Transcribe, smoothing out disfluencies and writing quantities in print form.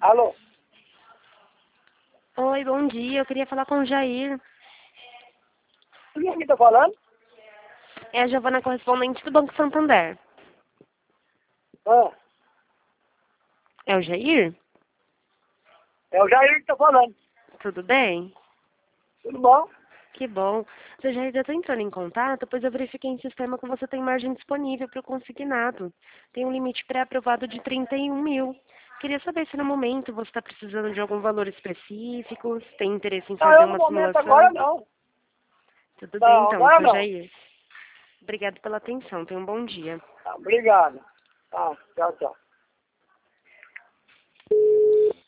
Alô? Oi, bom dia. Eu queria falar com o Jair. Quem é que tá falando? É a Giovana, correspondente do Banco Santander. Ah, É o Jair? é o Jair que tá falando. Tudo bem? Tudo bom? Que bom. Seu Jair, eu estou entrando em contato, pois eu verifiquei em sistema que você tem margem disponível para o consignado. Tem um limite pré-aprovado de 31 mil. Queria saber se no momento você está precisando de algum valor específico, se tem interesse em Não, fazer eu no uma momento agora simulação. não. Tudo bem, Não, então, agora seu não. Jair. Obrigado pela atenção. Tenha um bom dia. Tá, obrigado. Tá, tchau, tchau.